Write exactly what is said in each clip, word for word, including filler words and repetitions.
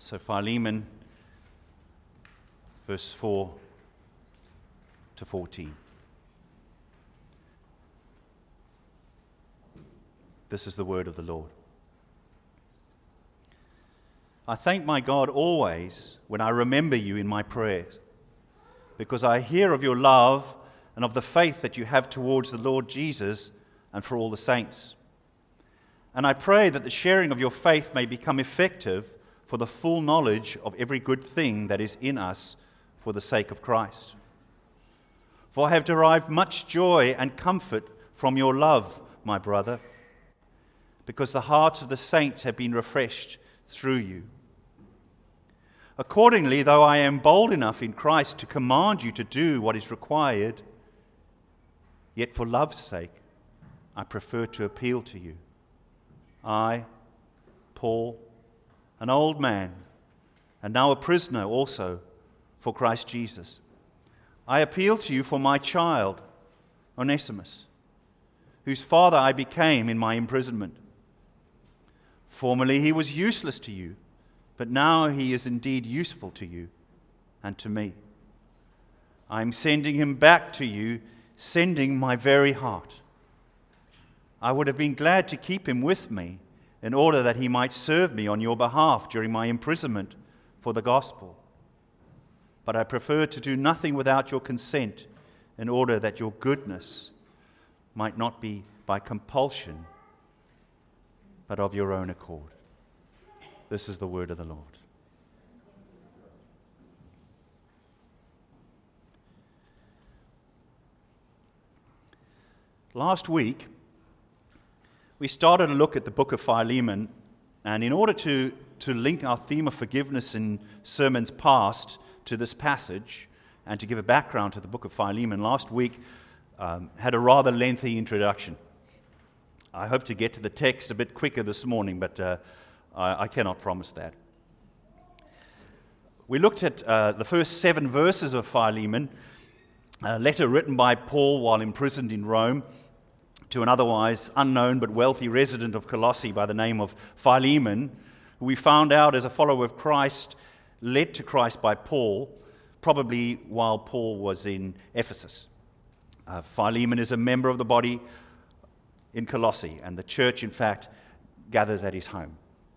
So Philemon, verse four to fourteen. This is the word of the Lord. I thank my God always when I remember you in my prayers, because I hear of your love and of the faith that you have towards the Lord Jesus and for all the saints. And I pray that the sharing of your faith may become effective for the full knowledge of every good thing that is in us for the sake of Christ. For I have derived much joy and comfort from your love, my brother, because the hearts of the saints have been refreshed through you. Accordingly, though I am bold enough in Christ to command you to do what is required, yet for love's sake, I prefer to appeal to you. I, Paul, an old man, and now a prisoner also for Christ Jesus, I appeal to you for my child, Onesimus, whose father I became in my imprisonment. Formerly he was useless to you, but now he is indeed useful to you and to me. I am sending him back to you, sending my very heart. I would have been glad to keep him with me in order that he might serve me on your behalf during my imprisonment for the gospel. But I prefer to do nothing without your consent in order that your goodness might not be by compulsion, but of your own accord. This is the word of the Lord. Last week, we started a look at the book of Philemon, and in order to, to link our theme of forgiveness in sermons past to this passage, and to give a background to the book of Philemon, last week um, had a rather lengthy introduction. I hope to get to the text a bit quicker this morning, but uh, I, I cannot promise that. We looked at uh, the first seven verses of Philemon, a letter written by Paul while imprisoned in Rome to an otherwise unknown but wealthy resident of Colossae by the name of Philemon, who we found out as a follower of Christ, led to Christ by Paul, probably while Paul was in Ephesus. Uh, Philemon is a member of the body in Colossae, and the church, in fact, gathers at his home.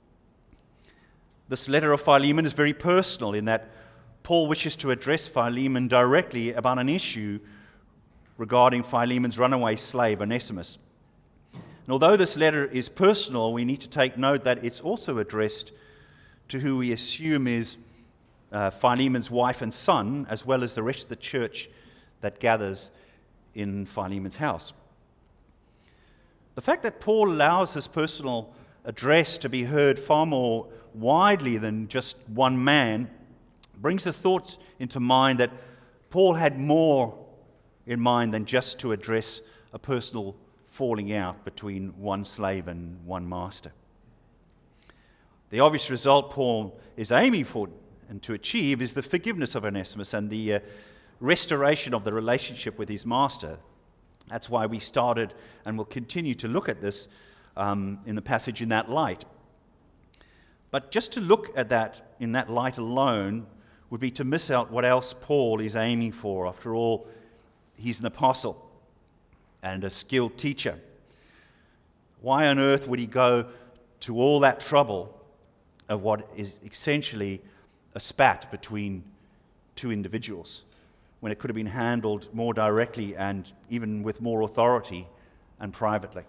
This letter of Philemon is very personal in that Paul wishes to address Philemon directly about an issue regarding Philemon's runaway slave, Onesimus. And although this letter is personal, we need to take note that it's also addressed to who we assume is uh, Philemon's wife and son, as well as the rest of the church that gathers in Philemon's house. The fact that Paul allows this personal address to be heard far more widely than just one man brings the thought into mind that Paul had more in mind than just to address a personal falling out between one slave and one master. The obvious result Paul is aiming for and to achieve is the forgiveness of Onesimus and the uh, restoration of the relationship with his master. That's why we started and will continue to look at this um, in the passage in that light. But just to look at that in that light alone would be to miss out what else Paul is aiming for. After all, he's an apostle and a skilled teacher. Why on earth would he go to all that trouble of what is essentially a spat between two individuals, when it could have been handled more directly and even with more authority and privately?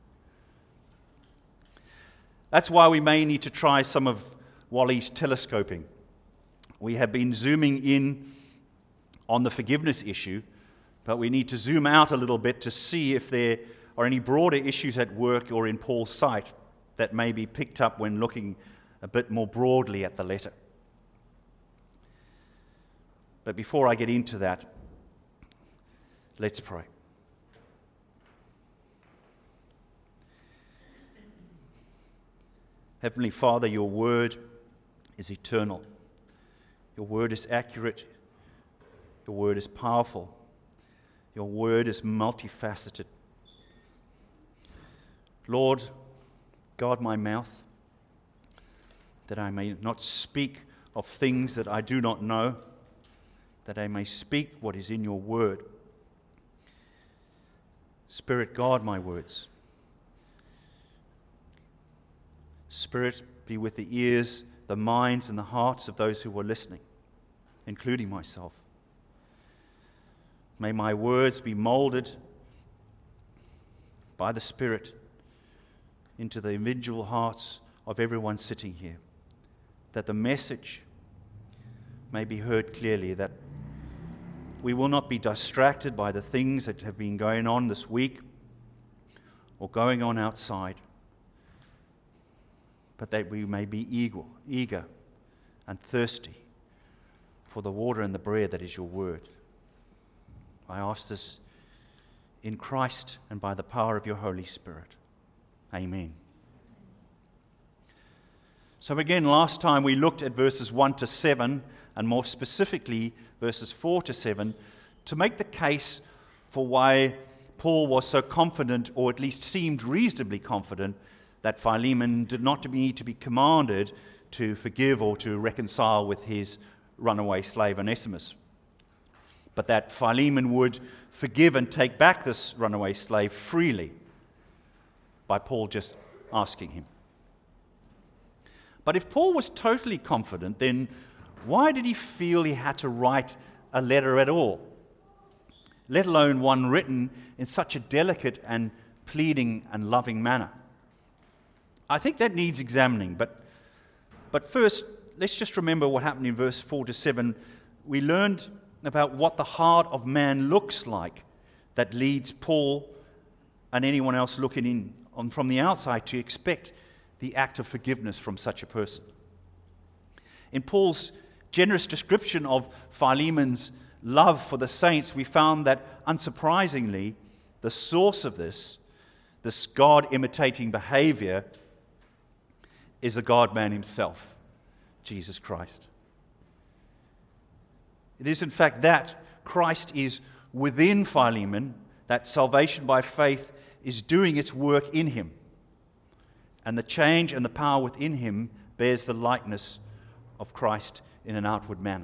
That's why we may need to try some of Wally's telescoping. We have been zooming in on the forgiveness issue, but we need to zoom out a little bit to see if there are any broader issues at work or in Paul's sight that may be picked up when looking a bit more broadly at the letter. But before I get into that, let's pray. Heavenly Father, your word is eternal. Your word is accurate. Your word is powerful. Your word is multifaceted. Lord, guard my mouth, that I may not speak of things that I do not know, that I may speak what is in your word. Spirit, guard my words. Spirit, be with the ears, the minds, and the hearts of those who are listening, including myself. May my words be molded by the Spirit into the individual hearts of everyone sitting here, that the message may be heard clearly, that we will not be distracted by the things that have been going on this week or going on outside, but that we may be eager, eager and thirsty for the water and the bread that is your word. I ask this in Christ and by the power of your Holy Spirit. Amen. So again, last time we looked at verses one to seven, and more specifically verses four to seven, to make the case for why Paul was so confident, or at least seemed reasonably confident, that Philemon did not need to be commanded to forgive or to reconcile with his runaway slave Onesimus, but that Philemon would forgive and take back this runaway slave freely by Paul just asking him. But if Paul was totally confident, then why did he feel he had to write a letter at all, let alone one written in such a delicate and pleading and loving manner? I think that needs examining, but, but first, let's just remember what happened in verse four to seven. We learned about what the heart of man looks like that leads Paul and anyone else looking in on from the outside to expect the act of forgiveness from such a person. In Paul's generous description of Philemon's love for the saints, we found that, unsurprisingly, the source of this, this God-imitating behavior, is the God-man himself, Jesus Christ. It is, in fact, that Christ is within Philemon, that salvation by faith is doing its work in him. And the change and the power within him bears the likeness of Christ in an outward manner.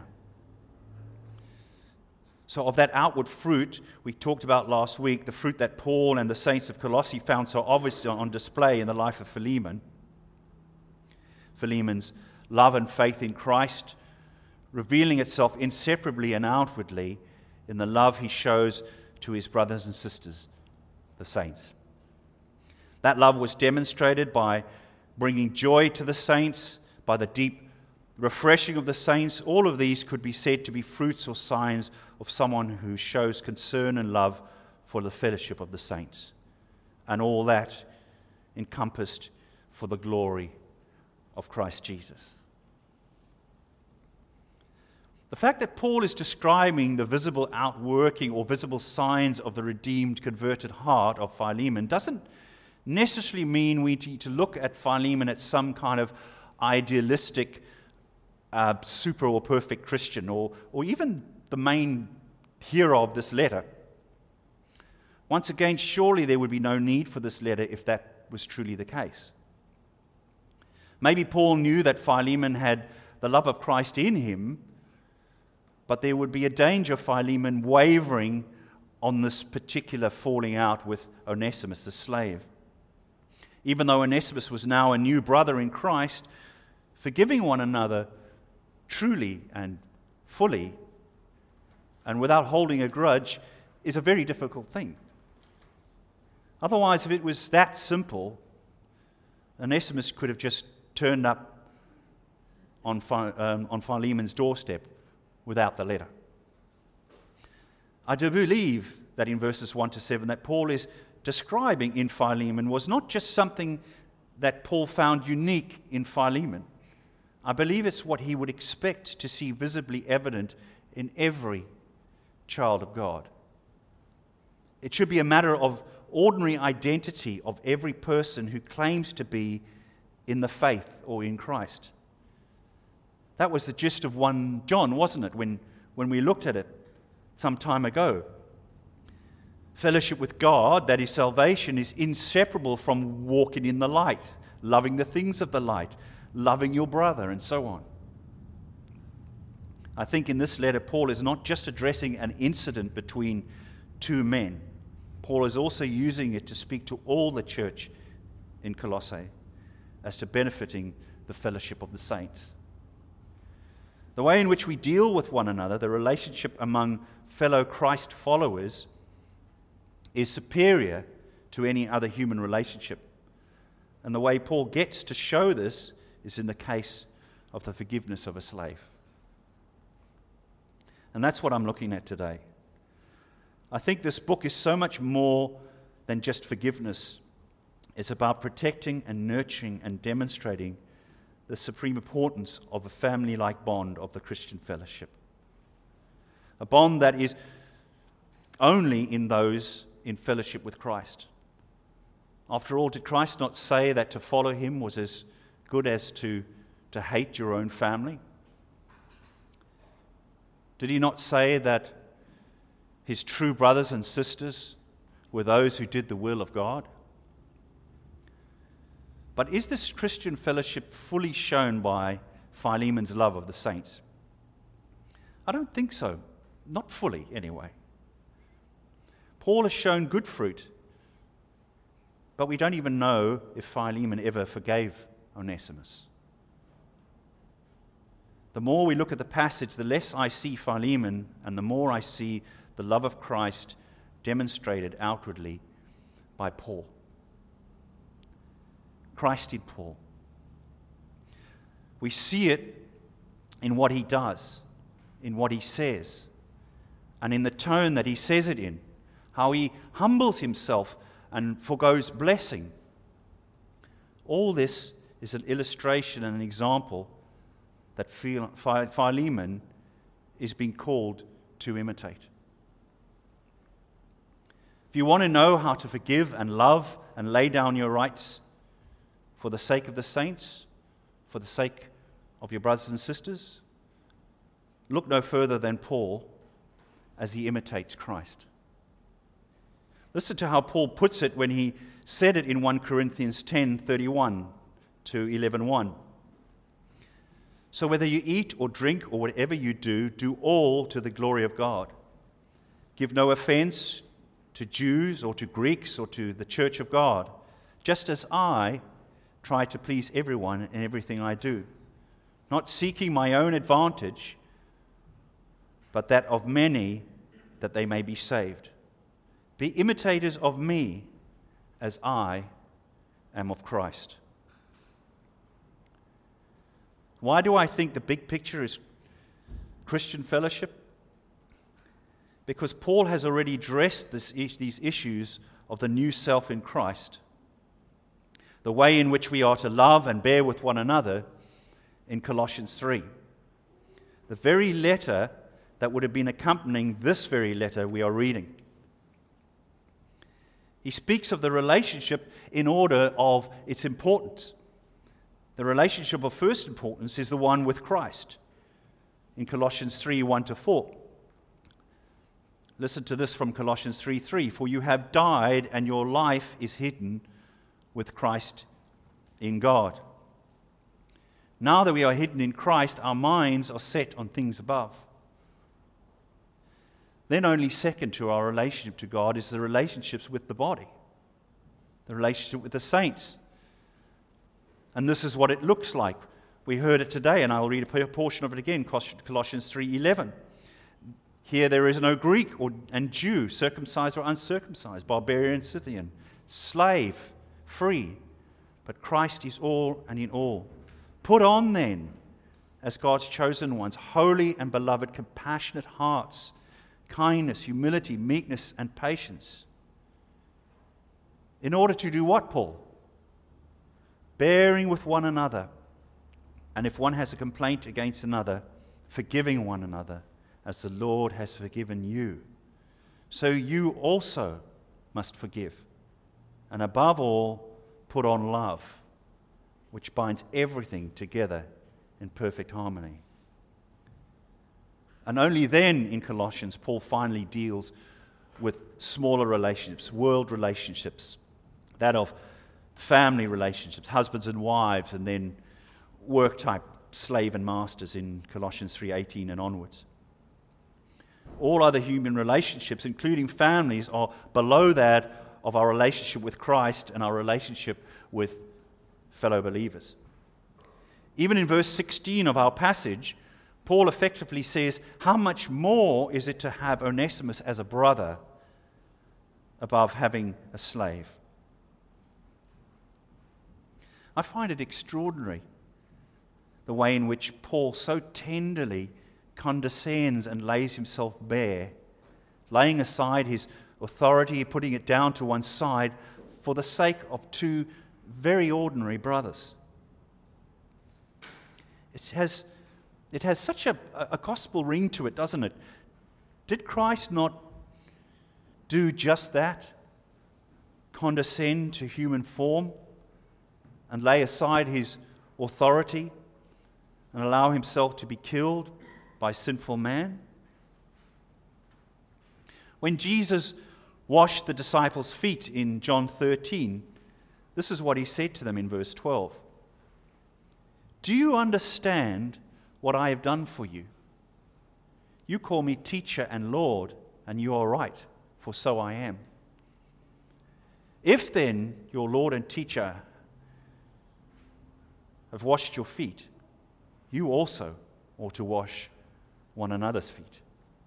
So of that outward fruit we talked about last week, the fruit that Paul and the saints of Colossae found so obviously on display in the life of Philemon, Philemon's love and faith in Christ, revealing itself inseparably and outwardly in the love he shows to his brothers and sisters, the saints. That love was demonstrated by bringing joy to the saints, by the deep refreshing of the saints. All of these could be said to be fruits or signs of someone who shows concern and love for the fellowship of the saints. And all that encompassed for the glory of Christ Jesus. The fact that Paul is describing the visible outworking or visible signs of the redeemed, converted heart of Philemon doesn't necessarily mean we need to look at Philemon as some kind of idealistic, uh, super or perfect Christian, or, or even the main hero of this letter. Once again, surely there would be no need for this letter if that was truly the case. Maybe Paul knew that Philemon had the love of Christ in him, but there would be a danger of Philemon wavering on this particular falling out with Onesimus, the slave. Even though Onesimus was now a new brother in Christ, forgiving one another truly and fully and without holding a grudge is a very difficult thing. Otherwise, if it was that simple, Onesimus could have just turned up on, um, on Philemon's doorstep without the letter. I do believe that in verses one to seven that Paul is describing in Philemon was not just something that Paul found unique in Philemon. I believe it's what he would expect to see visibly evident in every child of God. It should be a matter of ordinary identity of every person who claims to be in the faith or in Christ. That was the gist of First John, wasn't it, when, when we looked at it some time ago. Fellowship with God, that is salvation, is inseparable from walking in the light, loving the things of the light, loving your brother, and so on. I think in this letter, Paul is not just addressing an incident between two men. Paul is also using it to speak to all the church in Colossae as to benefiting the fellowship of the saints. The way in which we deal with one another, the relationship among fellow Christ followers, is superior to any other human relationship. And the way Paul gets to show this is in the case of the forgiveness of a slave. And that's what I'm looking at today. I think this book is so much more than just forgiveness. It's about protecting and nurturing and demonstrating the supreme importance of a family-like bond of the Christian fellowship. A bond that is only in those in fellowship with Christ. After all, did Christ not say that to follow him was as good as to, to hate your own family? Did he not say that his true brothers and sisters were those who did the will of God? But is this Christian fellowship fully shown by Philemon's love of the saints? I don't think so. Not fully, anyway. Paul has shown good fruit, but we don't even know if Philemon ever forgave Onesimus. The more we look at the passage, the less I see Philemon, and the more I see the love of Christ demonstrated outwardly by Paul. Christ in Paul. We see it in what he does, in what he says, and in the tone that he says it in, how he humbles himself and forgoes blessing. All this is an illustration and an example that Philemon is being called to imitate. If you want to know how to forgive and love and lay down your rights for the sake of the saints, for the sake of your brothers and sisters, look no further than Paul as he imitates Christ. Listen to how Paul puts it when he said it in First Corinthians ten thirty-one to eleven one. So whether you eat or drink or whatever you do, do all to the glory of God. Give no offense to Jews or to Greeks or to the church of God, just as I try to please everyone in everything I do, not seeking my own advantage, but that of many, that they may be saved. Be imitators of me as I am of Christ. Why do I think the big picture is Christian fellowship? Because Paul has already addressed this, these issues of the new self in Christ, the way in which we are to love and bear with one another in Colossians three. The very letter that would have been accompanying this very letter we are reading. He speaks of the relationship in order of its importance. The relationship of first importance is the one with Christ in Colossians three one to four. Listen to this from Colossians three three. For you have died, and your life is hidden with Christ in God. Now that we are hidden in Christ, our minds are set on things above. Then only second to our relationship to God is the relationships with the body, the relationship with the saints. And this is what it looks like. We heard it today, and I'll read a portion of it again, Colossians three eleven. Here there is no Greek or, and Jew, circumcised or uncircumcised, barbarian, Scythian, slave, free, but Christ is all and in all. Put on then, as God's chosen ones, holy and beloved, compassionate hearts, kindness, humility, meekness, and patience. In order to do what, Paul? Bearing with one another, and if one has a complaint against another, forgiving one another, as the Lord has forgiven you. So you also must forgive. And above all, put on love, which binds everything together in perfect harmony. And only then in Colossians, Paul finally deals with smaller relationships, world relationships, that of family relationships, husbands and wives, and then work type slave and masters in Colossians three eighteen and onwards. All other human relationships, including families, are below that of our relationship with Christ and our relationship with fellow believers. Even in verse sixteen of our passage, Paul effectively says, how much more is it to have Onesimus as a brother above having a slave? I find it extraordinary the way in which Paul so tenderly condescends and lays himself bare, laying aside his authority, putting it down to one side for the sake of two very ordinary brothers. It has, it has such a, a gospel ring to it, doesn't it? Did Christ not do just that? Condescend to human form and lay aside his authority and allow himself to be killed by sinful man? When Jesus washed the disciples' feet in John thirteen, this is what he said to them in verse twelve. Do you understand what I have done for you? You call me teacher and Lord, and you are right, for so I am. If then your Lord and teacher have washed your feet, you also ought to wash one another's feet.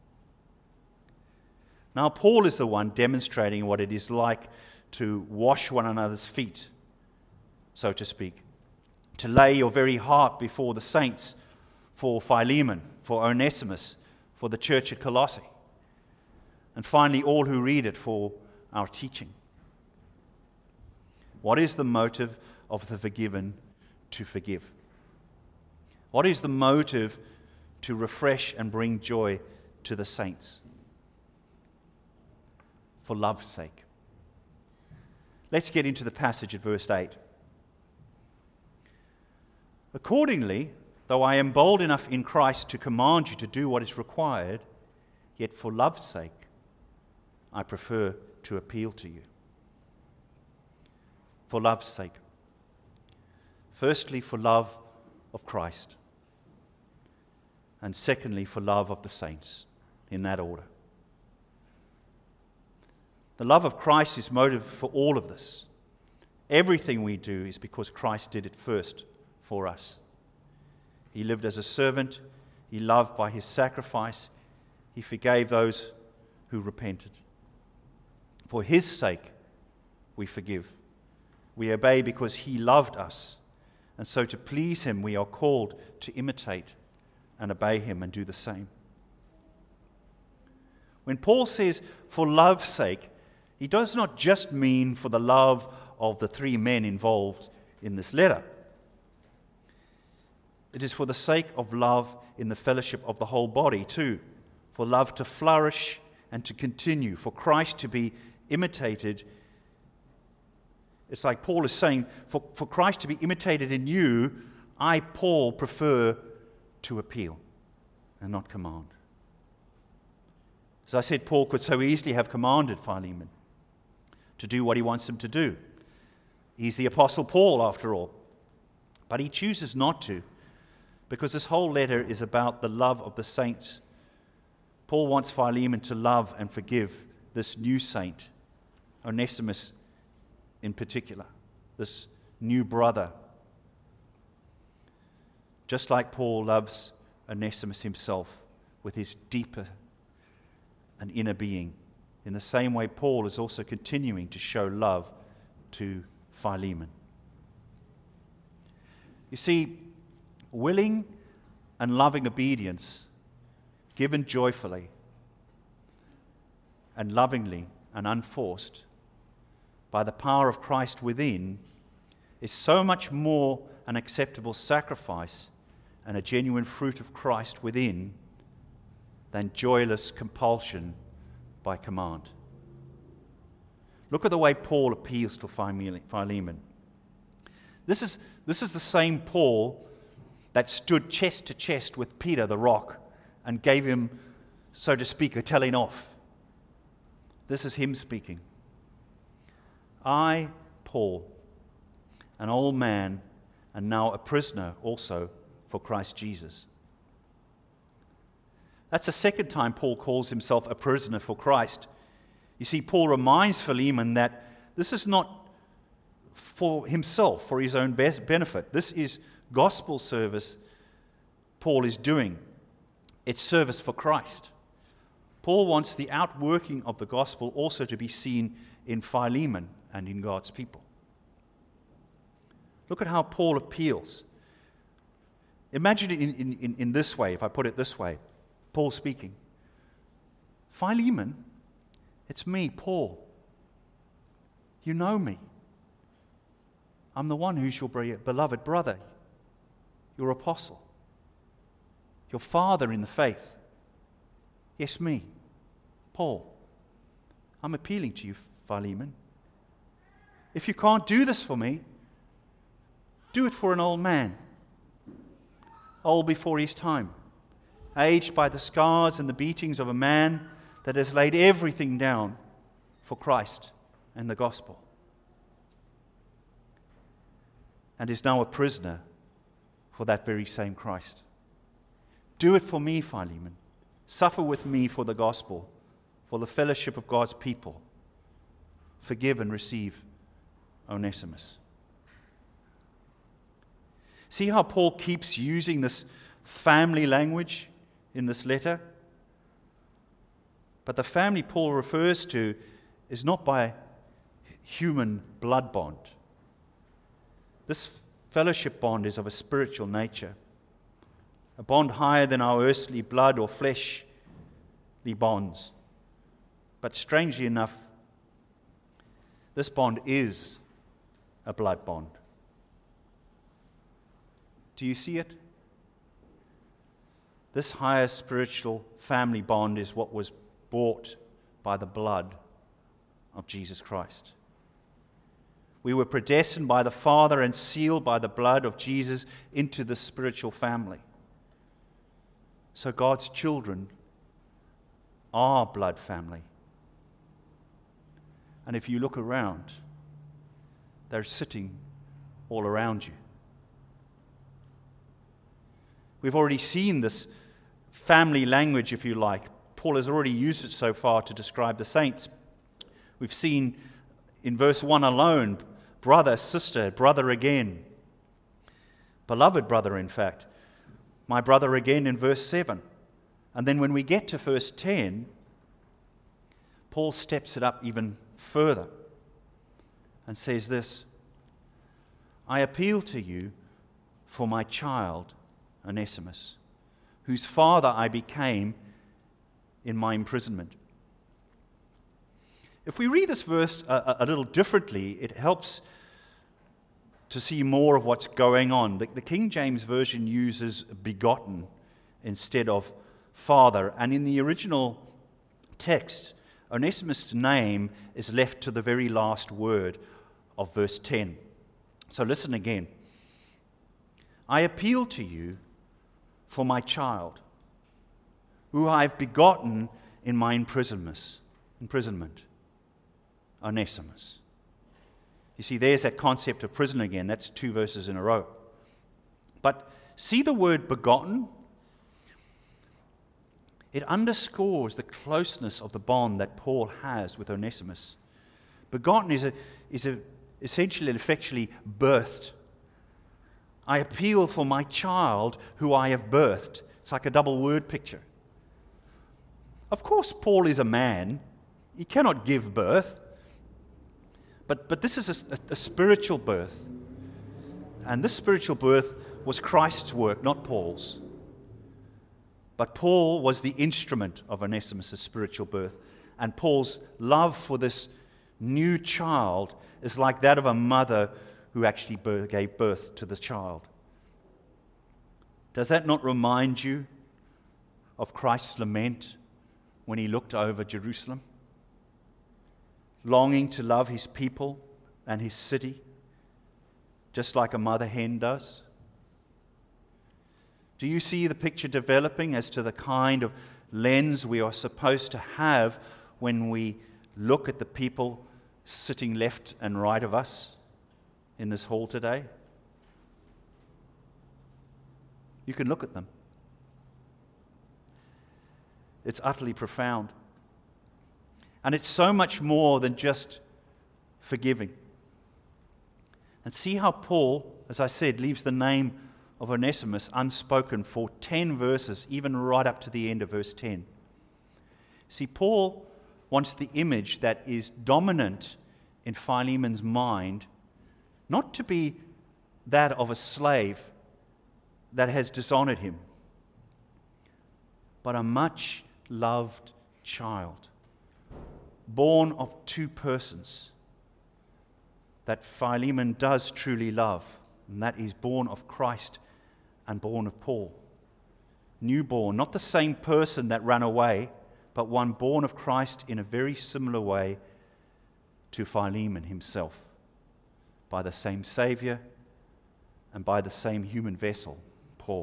Now, Paul is the one demonstrating what it is like to wash one another's feet, so to speak, to lay your very heart before the saints, for Philemon, for Onesimus, for the church at Colossae, and finally all who read it for our teaching. What is the motive of the forgiven to forgive? What is the motive to refresh and bring joy to the saints? For love's sake. Let's get into the passage at verse eight. Accordingly, though I am bold enough in Christ to command you to do what is required, yet for love's sake, I prefer to appeal to you. For love's sake. Firstly, for love of Christ. And secondly, for love of the saints, in that order. The love of Christ is motive for all of this. Everything we do is because Christ did it first for us. He lived as a servant. He loved by his sacrifice. He forgave those who repented. For his sake, we forgive. We obey because he loved us. And so to please him, we are called to imitate and obey him and do the same. When Paul says, for love's sake, he does not just mean for the love of the three men involved in this letter. It is for the sake of love in the fellowship of the whole body too, for love to flourish and to continue, for Christ to be imitated. It's like Paul is saying, for, for Christ to be imitated in you, I, Paul, prefer to appeal and not command. As I said, Paul could so easily have commanded Philemon to do what he wants him to do. He's the Apostle Paul, after all. But he chooses not to, because this whole letter is about the love of the saints. Paul wants Philemon to love and forgive this new saint, Onesimus in particular, this new brother. Just like Paul loves Onesimus himself with his deeper and inner being. In the same way, Paul is also continuing to show love to Philemon. You see, willing and loving obedience, given joyfully and lovingly and unforced by the power of Christ within, is so much more an acceptable sacrifice and a genuine fruit of Christ within than joyless compulsion by command. Look at the way Paul appeals to Philemon. This is, this is the same Paul that stood chest to chest with Peter the rock and gave him, so to speak, a telling off. This is him speaking. I, Paul, an old man and now a prisoner also for Christ Jesus. That's the second time Paul calls himself a prisoner for Christ. You see, Paul reminds Philemon that this is not for himself, for his own benefit. This is gospel service Paul is doing. It's service for Christ. Paul wants the outworking of the gospel also to be seen in Philemon and in God's people. Look at how Paul appeals. Imagine it in, in, in this way, if I put it this way. Paul speaking. Philemon, it's me, Paul. You know me. I'm the one who's your beloved brother, your apostle, your father in the faith. Yes, me, Paul. I'm appealing to you, Philemon. If you can't do this for me, do it for an old man, old before his time, aged by the scars and the beatings of a man that has laid everything down for Christ and the gospel, and is now a prisoner for that very same Christ. Do it for me, Philemon. Suffer with me for the gospel, for the fellowship of God's people. Forgive and receive Onesimus. See how Paul keeps using this family language in this letter? But the family Paul refers to is not by human blood bond. This fellowship bond is of a spiritual nature, a bond higher than our earthly blood or fleshly bonds. But strangely enough, this bond is a blood bond. Do you see it? This higher spiritual family bond is what was bought by the blood of Jesus Christ. We were predestined by the Father and sealed by the blood of Jesus into the spiritual family. So God's children are blood family. And if you look around, they're sitting all around you. We've already seen this family language, if you like. Paul has already used it so far to describe the saints. We've seen in verse one alone, brother, sister, brother again. Beloved brother, in fact. My brother again in verse seven. And then when we get to verse ten, Paul steps it up even further and says this: I appeal to you for my child, Onesimus, whose father I became in my imprisonment. If we read this verse a, a little differently, it helps to see more of what's going on. The, the King James Version uses begotten instead of father, and in the original text, Onesimus' name is left to the very last word of verse ten. So listen again. I appeal to you for my child, who I have begotten in my imprisonment, imprisonment, Onesimus. You see, there's that concept of prison again. That's two verses in a row. But see the word begotten? It underscores the closeness of the bond that Paul has with Onesimus. Begotten is a, is a essentially and effectually birthed. I appeal for my child who I have birthed. It's like a double word picture. Of course, Paul is a man. He cannot give birth. But, but this is a, a, a spiritual birth. And this spiritual birth was Christ's work, not Paul's. But Paul was the instrument of Onesimus' spiritual birth. And Paul's love for this new child is like that of a mother who actually gave birth to this child. Does that not remind you of Christ's lament when he looked over Jerusalem, longing to love his people and his city, just like a mother hen does? Do you see the picture developing as to the kind of lens we are supposed to have when we look at the people sitting left and right of us in this hall today? You can look at them. It's utterly profound. And it's so much more than just forgiving. And see how Paul, as I said, leaves the name of Onesimus unspoken for ten verses, even right up to the end of verse ten. See, Paul wants the image that is dominant in Philemon's mind not to be that of a slave that has dishonored him, but a much loved child, born of two persons that Philemon does truly love, and that is born of Christ and born of Paul. Newborn, not the same person that ran away, but one born of Christ in a very similar way to Philemon himself, by the same Savior and by the same human vessel, Paul.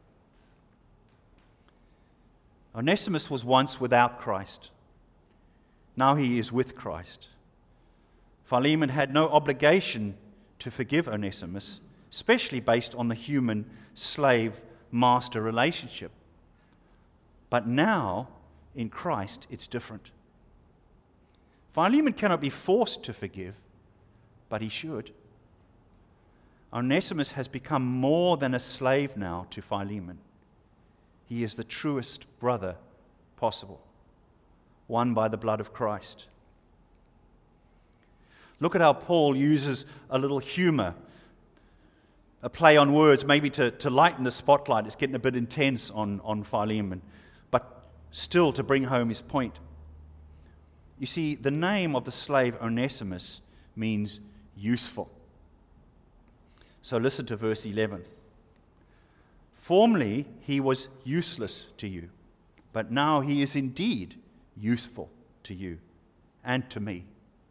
Onesimus was once without Christ. Now he is with Christ. Philemon had no obligation to forgive Onesimus, especially based on the human slave-master relationship. But now, in Christ, it's different. Philemon cannot be forced to forgive, but he should. Onesimus has become more than a slave now to Philemon. He is the truest brother possible, won by the blood of Christ. Look at how Paul uses a little humor, a play on words, maybe to, to lighten the spotlight. It's getting a bit intense on, on Philemon, but still to bring home his point. You see, the name of the slave Onesimus means useful. So listen to verse eleven. Formerly he was useless to you, but now he is indeed useful to you and to me.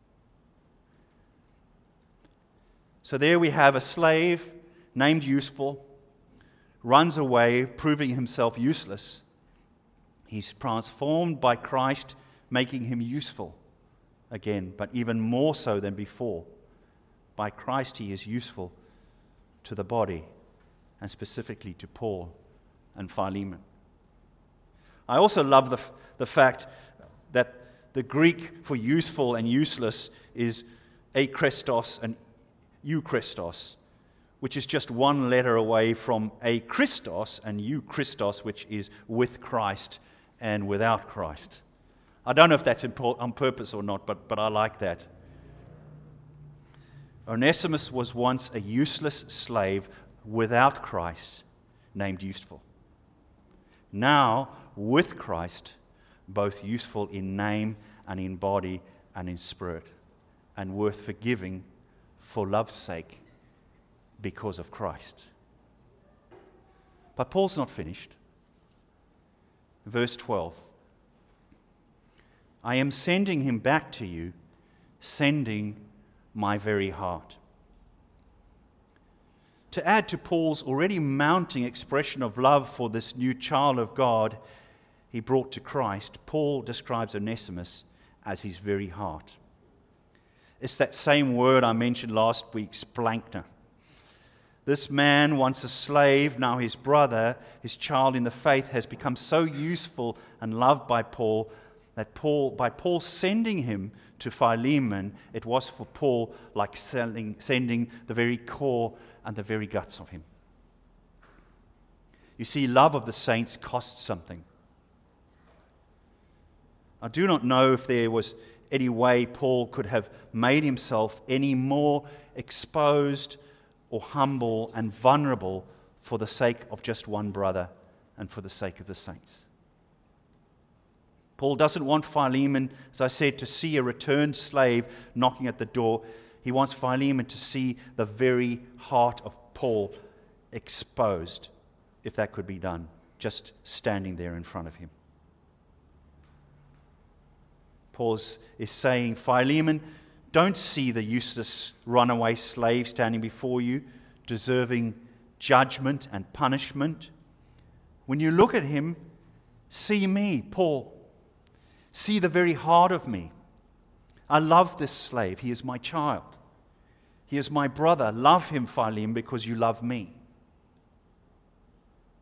So there we have a slave named Useful, runs away, proving himself useless. He's transformed by Christ, making him useful again, but even more so than before. By Christ he is useful to the body, and specifically to Paul and Philemon. I also love the, the fact that the Greek for useful and useless is akristos and euchristos, which is just one letter away from akristos and euchristos, which is with Christ and without Christ. I don't know if that's on purpose or not, but, but I like that. Onesimus was once a useless slave without Christ, named useful. Now, with Christ, both useful in name and in body and in spirit, and worth forgiving for love's sake because of Christ. But Paul's not finished. Verse twelve. I am sending him back to you, sending my very heart. To add to Paul's already mounting expression of love for this new child of God he brought to Christ, Paul describes Onesimus as his very heart. It's that same word I mentioned last week, splanchna. This man, once a slave, now his brother, his child in the faith, has become so useful and loved by Paul that Paul, by Paul sending him to Philemon, it was for Paul like sending, sending the very core and the very guts of him. You see, love of the saints costs something. I do not know if there was any way Paul could have made himself any more exposed or humble and vulnerable for the sake of just one brother and for the sake of the saints. Paul doesn't want Philemon, as I said, to see a returned slave knocking at the door. He wants Philemon to see the very heart of Paul exposed, if that could be done, just standing there in front of him. Paul is saying, Philemon, don't see the useless runaway slave standing before you, deserving judgment and punishment. When you look at him, see me, Paul. See the very heart of me. I love this slave. He is my child. He is my brother. Love him, Philemon, because you love me.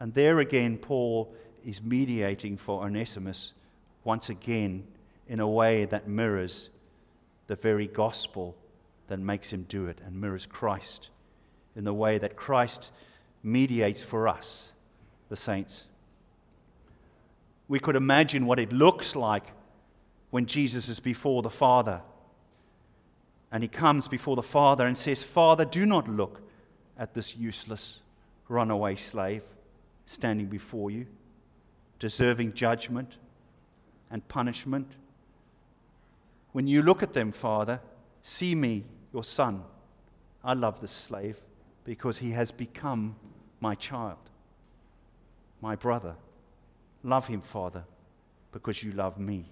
And there again, Paul is mediating for Onesimus once again in a way that mirrors the very gospel that makes him do it, and mirrors Christ in the way that Christ mediates for us, the saints. We could imagine what it looks like when Jesus is before the Father. And he comes before the Father and says, "Father, do not look at this useless runaway slave standing before you, deserving judgment and punishment. When you look at them, Father, see me, your son. I love this slave because he has become my child, my brother. Love him, Father, because you love me."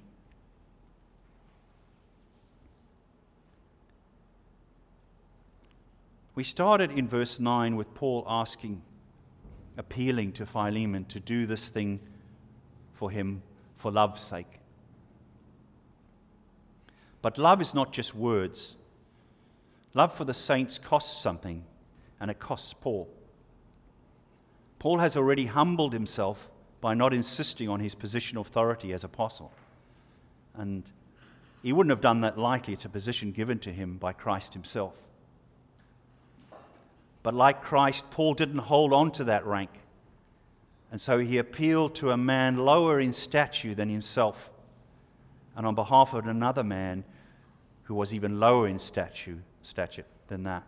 We started in verse nine with Paul asking, appealing to Philemon to do this thing for him for love's sake. But love is not just words. Love for the saints costs something, and it costs Paul. Paul has already humbled himself by not insisting on his position of authority as apostle. And he wouldn't have done that lightly. It's a position given to him by Christ himself. But like Christ, Paul didn't hold on to that rank. And so he appealed to a man lower in stature than himself, and on behalf of another man who was even lower in stature, stature than that.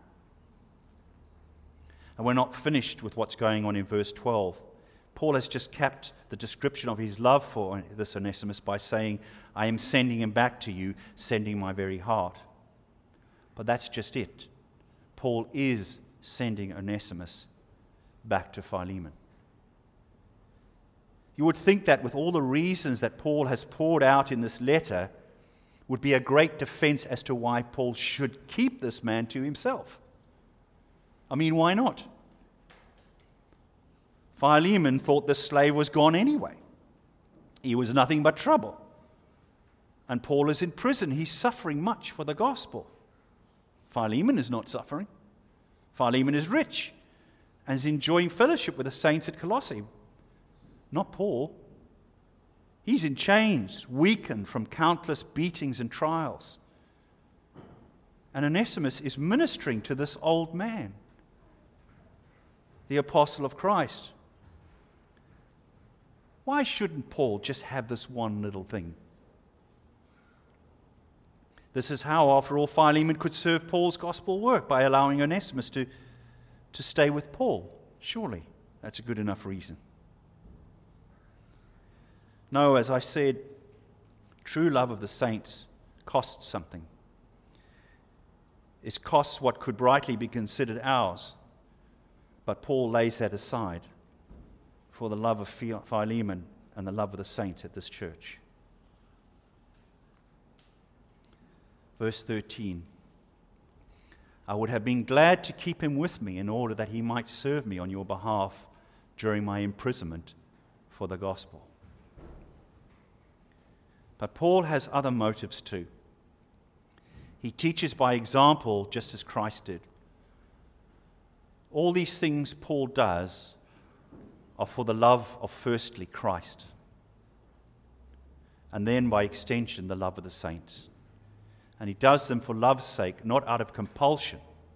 And we're not finished with what's going on in verse twelve. Paul has just capped the description of his love for this Onesimus by saying, "I am sending him back to you, sending my very heart." But that's just it. Paul is sending Onesimus back to Philemon. You would think that with all the reasons that Paul has poured out in this letter would be a great defense as to why Paul should keep this man to himself. I mean, why not? Philemon thought this slave was gone anyway. He was nothing but trouble. And Paul is in prison. He's suffering much for the gospel. Philemon is not suffering. Philemon is rich and is enjoying fellowship with the saints at Colossae. Not Paul. He's in chains, weakened from countless beatings and trials. And Onesimus is ministering to this old man, the apostle of Christ. Why shouldn't Paul just have this one little thing? This is how, after all, Philemon could serve Paul's gospel work, by allowing Onesimus to, to stay with Paul. Surely that's a good enough reason. No, as I said, true love of the saints costs something. It costs what could rightly be considered ours, but Paul lays that aside for the love of Philemon and the love of the saints at this church. Verse thirteen, "I would have been glad to keep him with me in order that he might serve me on your behalf during my imprisonment for the gospel." But Paul has other motives too. He teaches by example, just as Christ did. All these things Paul does are for the love of, firstly, Christ, and then by extension the love of the saints. And he does them for love's sake, not out of compulsion.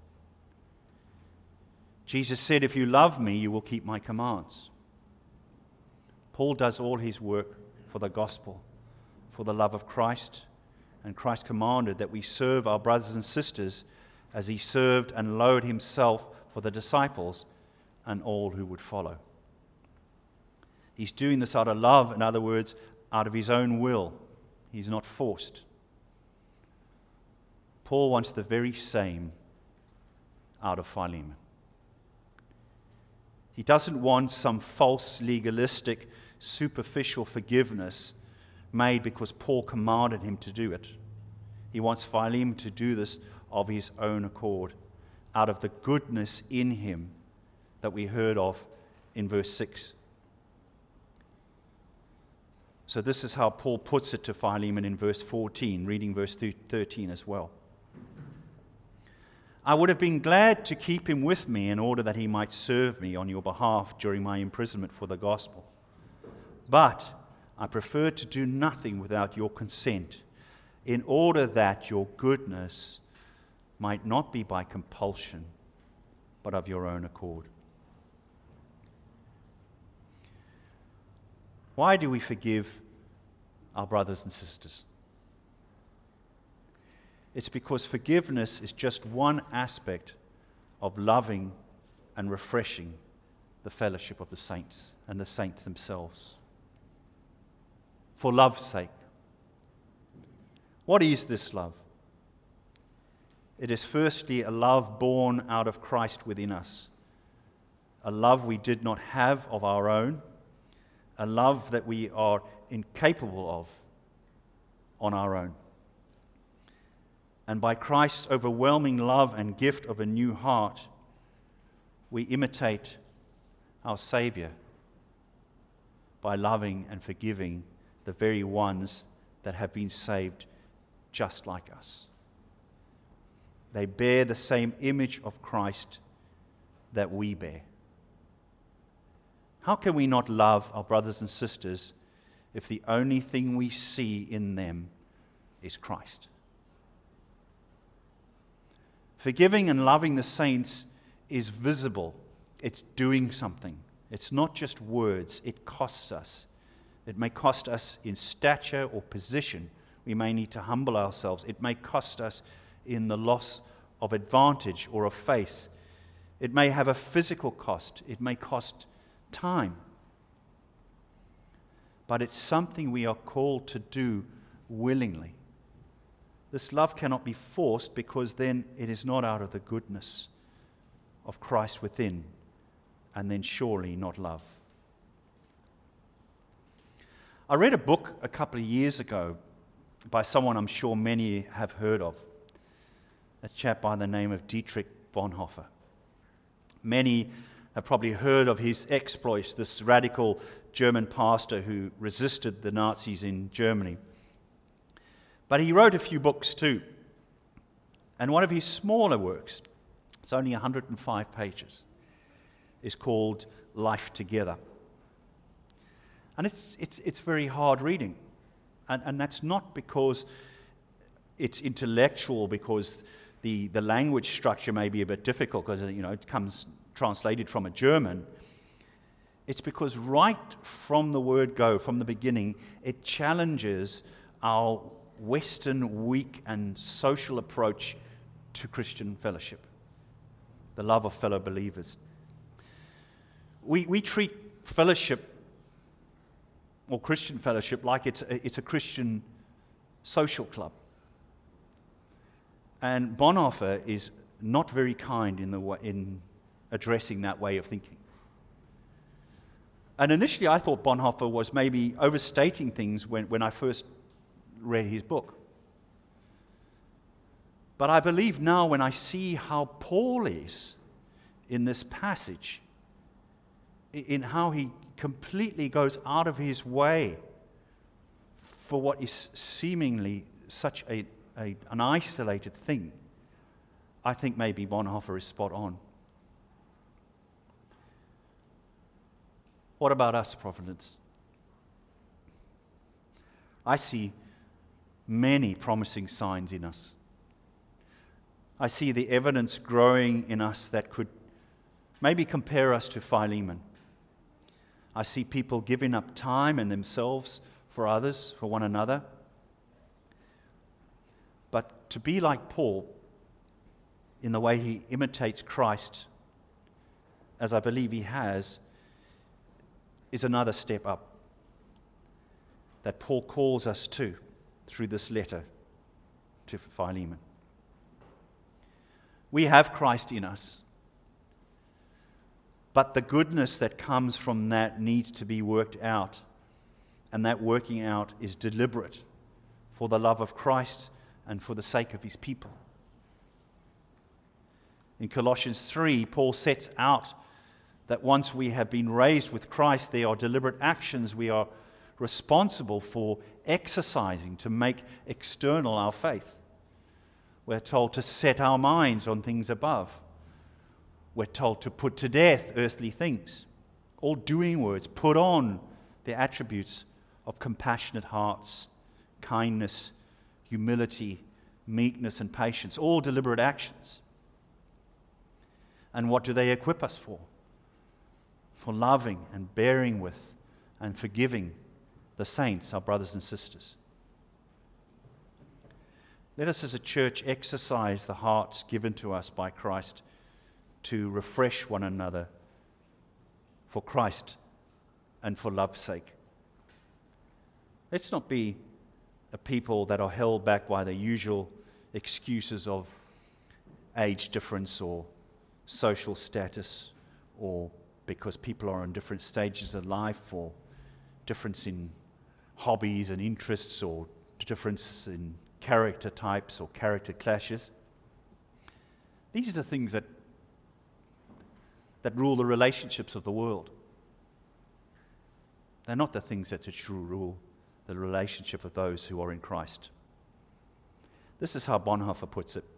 Jesus said, "If you love me, you will keep my commands." Paul does all his work for the gospel, for the love of Christ, and Christ commanded that we serve our brothers and sisters as he served and lowered himself for the disciples and all who would follow. He's doing this out of love, in other words, out of his own will. He's not forced. Paul wants the very same out of Philemon. He doesn't want some false, legalistic, superficial forgiveness made because Paul commanded him to do it. He wants Philemon to do this of his own accord, out of the goodness in him that we heard of in verse six. So this is how Paul puts it to Philemon in verse fourteen, reading verse thirteen as well. I would have been glad to keep him with me in order that he might serve me on your behalf during my imprisonment for the gospel. But I preferred to do nothing without your consent, in order that your goodness might not be by compulsion, but of your own accord. Why do we forgive our brothers and sisters? It's because forgiveness is just one aspect of loving and refreshing the fellowship of the saints and the saints themselves. For love's sake. What is this love? It is firstly a love born out of Christ within us, a love we did not have of our own, a love that we are incapable of on our own. And by Christ's overwhelming love and gift of a new heart, we imitate our Savior by loving and forgiving the very ones that have been saved just like us. They bear the same image of Christ that we bear. How can we not love our brothers and sisters if the only thing we see in them is Christ? Forgiving and loving the saints is visible. It's doing something. It's not just words. It costs us. It may cost us in stature or position. We may need to humble ourselves. It may cost us in the loss of advantage or of faith. It may have a physical cost. It may cost time. But it's something we are called to do willingly. This love cannot be forced, because then it is not out of the goodness of Christ within, and then surely not love. I read a book a couple of years ago by someone I'm sure many have heard of, a chap by the name of Dietrich Bonhoeffer. Many have probably heard of his exploits, this radical German pastor who resisted the Nazis in Germany. But he wrote a few books too. And one of his smaller works, it's only one hundred five pages, is called Life Together. And it's it's it's very hard reading. And, and that's not because it's intellectual, because the, the language structure may be a bit difficult, because you know it comes translated from a German. It's because right from the word go, from the beginning, it challenges our Western, weak and social approach to Christian fellowship, the love of fellow believers. We we treat fellowship or Christian fellowship like it's a, it's a Christian social club. And Bonhoeffer is not very kind in the way, in addressing that way of thinking. And initially I thought Bonhoeffer was maybe overstating things when, when I first read his book. But I believe now, when I see how Paul is in this passage, in how he completely goes out of his way for what is seemingly such a, a an isolated thing, I think maybe Bonhoeffer is spot on. What about us, Providence? I see many promising signs in us. I see the evidence growing in us that could maybe compare us to Philemon. I see people giving up time and themselves for others, for one another. But to be like Paul in the way he imitates Christ, as I believe he has, is another step up that Paul calls us to through this letter to Philemon. We have Christ in us, but the goodness that comes from that needs to be worked out, and that working out is deliberate for the love of Christ and for the sake of his people. In Colossians three, Paul sets out that once we have been raised with Christ, there are deliberate actions we are responsible for exercising to make external our faith. We're told to set our minds on things above. We're told to put to death earthly things. All doing words. Put on the attributes of compassionate hearts, kindness, humility, meekness, and patience. All deliberate actions. And what do they equip us for? For loving and bearing with and forgiving the saints, our brothers and sisters. Let us as a church exercise the hearts given to us by Christ to refresh one another for Christ and for love's sake. Let's not be a people that are held back by the usual excuses of age difference or social status, or because people are in different stages of life, or difference in hobbies and interests, or difference in character types or character clashes. These are the things that that rule the relationships of the world. They're not the things that should rule the relationship of those who are in Christ. This is how Bonhoeffer puts it.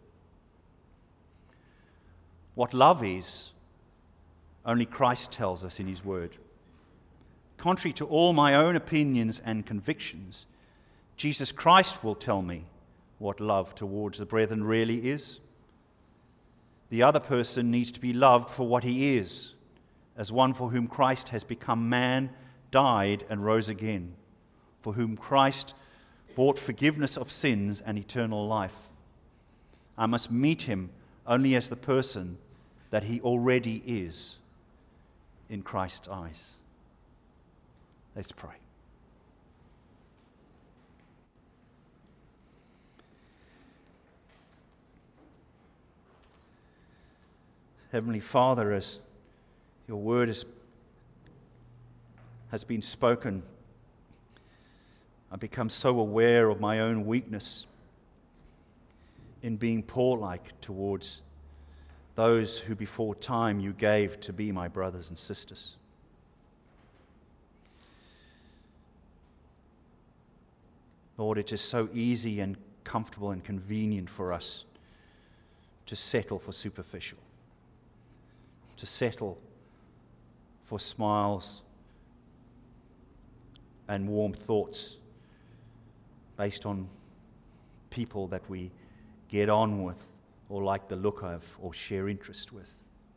What love is, only Christ tells us in his word. Contrary to all my own opinions and convictions, Jesus Christ will tell me what love towards the brethren really is. The other person needs to be loved for what he is, as one for whom Christ has become man, died, and rose again, for whom Christ bought forgiveness of sins and eternal life. I must meet him only as the person that he already is in Christ's eyes. Let's pray. Heavenly Father, as your word is, has been spoken, I become so aware of my own weakness in being Paul-like towards those who before time you gave to be my brothers and sisters. Lord, it is so easy and comfortable and convenient for us to settle for superficial, to settle for smiles and warm thoughts based on people that we get on with or like the look of or share interest with.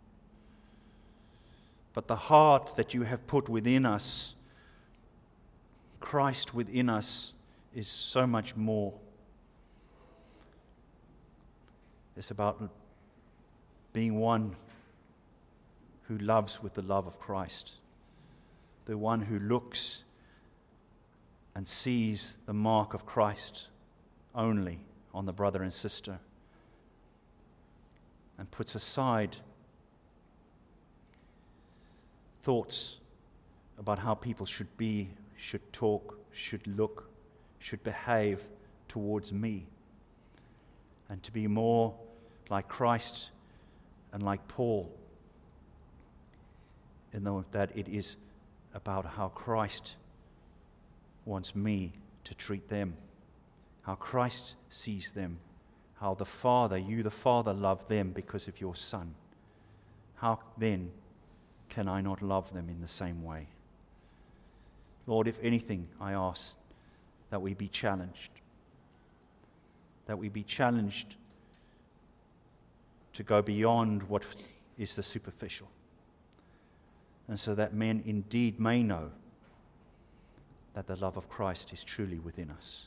But the heart that you have put within us, Christ within us, is so much more. It's about being one who loves with the love of Christ, the one who looks and sees the mark of Christ only on the brother and sister, and puts aside thoughts about how people should be, should talk, should look, should behave towards me, and to be more like Christ and like Paul, in that it is about how Christ wants me to treat them, how Christ sees them, how the Father, you the Father, love them because of your Son. How then can I not love them in the same way? Lord, if anything, I ask that we be challenged, that we be challenged to go beyond what is the superficial, and so that men indeed may know that the love of Christ is truly within us.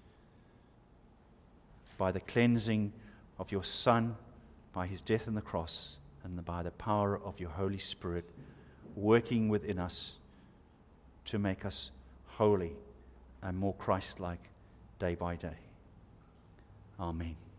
By the cleansing of your Son, by his death on the cross, and by the power of your Holy Spirit working within us to make us holy and more Christ-like day by day. Amen.